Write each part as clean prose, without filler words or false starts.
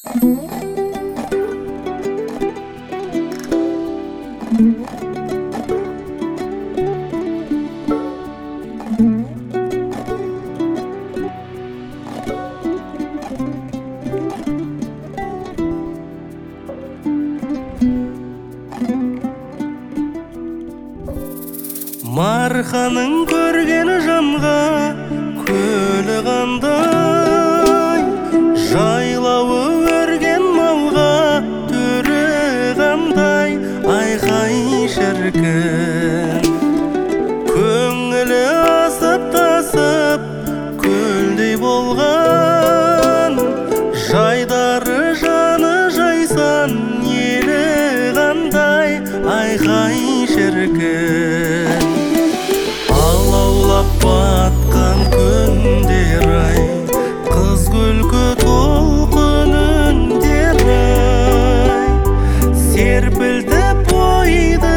Марханың көрген жанға көлі қандай, жайлауы өрген малға түрі қандай. Айқай шіркін, көңілі асып тасып көлдей болған, жайдары жаны жайсан елі қандай. Айқай шіркін, алаулап батқан күндер ай, қыз күлкі толқын үндер ай, серпілтіп бойды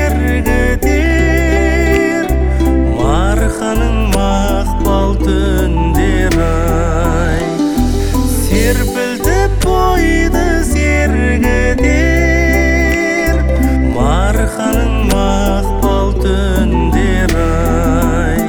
сергітер Марханың мақпал түндер ай, серпілтіп бойды сергітер Марханың мақпал түндер ай.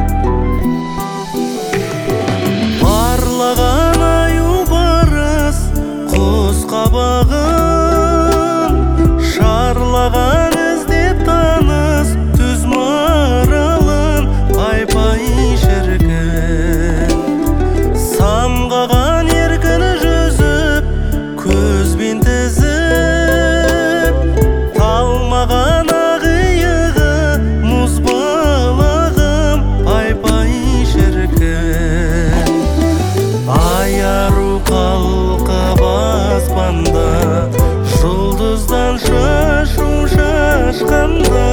Барлаған аю барыс құс қабағын, шарлаған іздеп таныс түз маралын. Пай-пай шіркін, самғаған еркін жүзіп көзбен тізіп, талмаған ағиығы мұз балағым. Пай-пай шіркін, аяру қалқып аспанда, жұлдыздан шашу шашқанда,